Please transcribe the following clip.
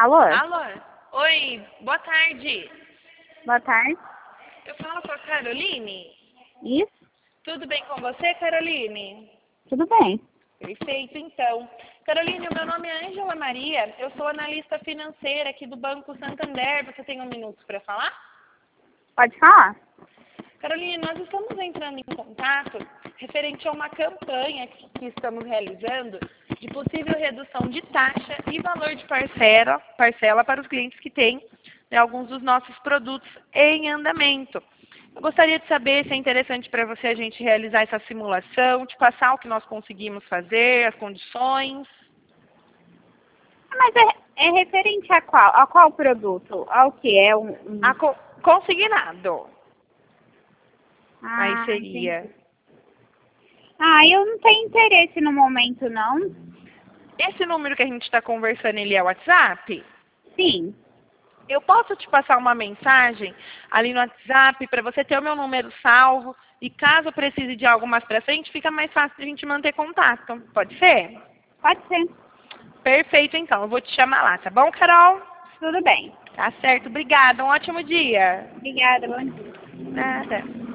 Alô? Alô? Oi, boa tarde. Boa tarde. Eu falo com a Caroline? Isso? Tudo bem com você, Caroline? Tudo bem. Perfeito, então. Caroline, o meu nome é Ângela Maria, eu sou analista financeira aqui do Banco Santander. Você tem um minuto para falar? Pode falar? Caroline, nós estamos entrando em contato referente a uma campanha que estamos realizando de possível redução de taxa e valor de parcela para os clientes que têm, né, alguns dos nossos produtos em andamento. Eu gostaria de saber se é interessante para você a gente realizar essa simulação, te passar o que nós conseguimos fazer, as condições. Mas é referente a qual? A qual produto? Ao que é Consignado. Aí seria. Entendi. Eu não tenho interesse no momento, não. Esse número que a gente está conversando, ele é o WhatsApp? Sim. Eu posso te passar uma mensagem ali no WhatsApp para você ter o meu número salvo e caso precise de algo mais para frente, fica mais fácil de a gente manter contato. Pode ser? Pode ser. Perfeito, então. Eu vou te chamar lá, tá bom, Carol? Tudo bem. Tá certo. Obrigada. Um ótimo dia. Obrigada, bom dia. Nada.